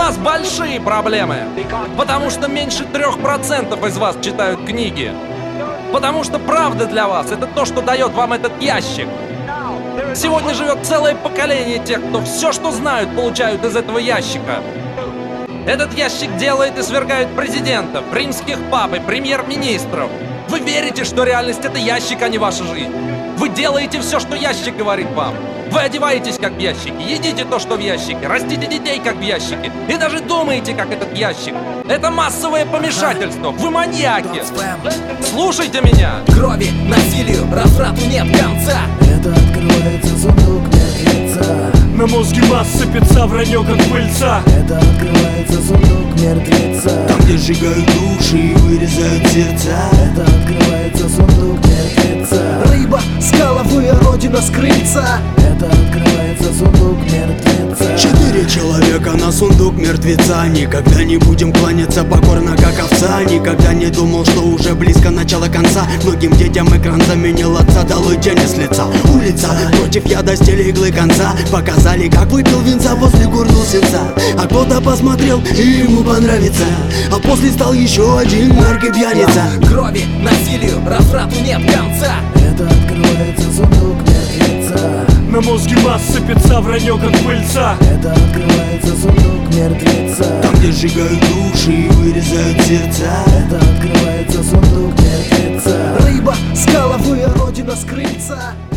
нас большие проблемы. Потому что меньше 3% из вас читают книги. Потому что правда для вас — это то, что дает вам этот ящик. Сегодня живет целое поколение тех, кто все, что знают, получают из этого ящика. Этот ящик делает и свергает президентов, римских пап и премьер-министров. Вы верите, что реальность — это ящик, а не ваша жизнь. Вы делаете все, что ящик говорит вам. Вы одеваетесь как в ящике, едите то, что в ящике, растите детей как в ящике, и даже думаете, как этот ящик. Это массовое помешательство. Вы маньяки. Слушайте меня. Крови, насилию, разврату нет конца. Это открывается сундук мертвеца. На мозге масс сыпется вранье, как пыльца. Это открывается сундук мертвеца. Там, где сжигают души и вырезают сердца. Это открывается сундук мертвеца. Рыба с головы, а родина с крыльца. Это открывается сундук мертвеца. 4 человека на сундук мертвеца. Никогда не будем кланяться покорно, как овца. Никогда не думал, что уже близко начало конца. Многим детям экран заменил отца. Долой тени с лица. Улица против яда, стили иглы конца. Показали, как выпил винца, после гурнул сенца. А кто-то посмотрел, и ему понравится. А после стал еще один наркопьяница. Крови, насилию, разврату нет конца. Это открывается сундук мертвеца. На мозге масс сыпется вранье, как пыльца. Это открывается сундук мертвеца. Там, где сжигают души и вырезают сердца. Это открывается сундук мертвеца. Рыба с головы, а родина с крыльца.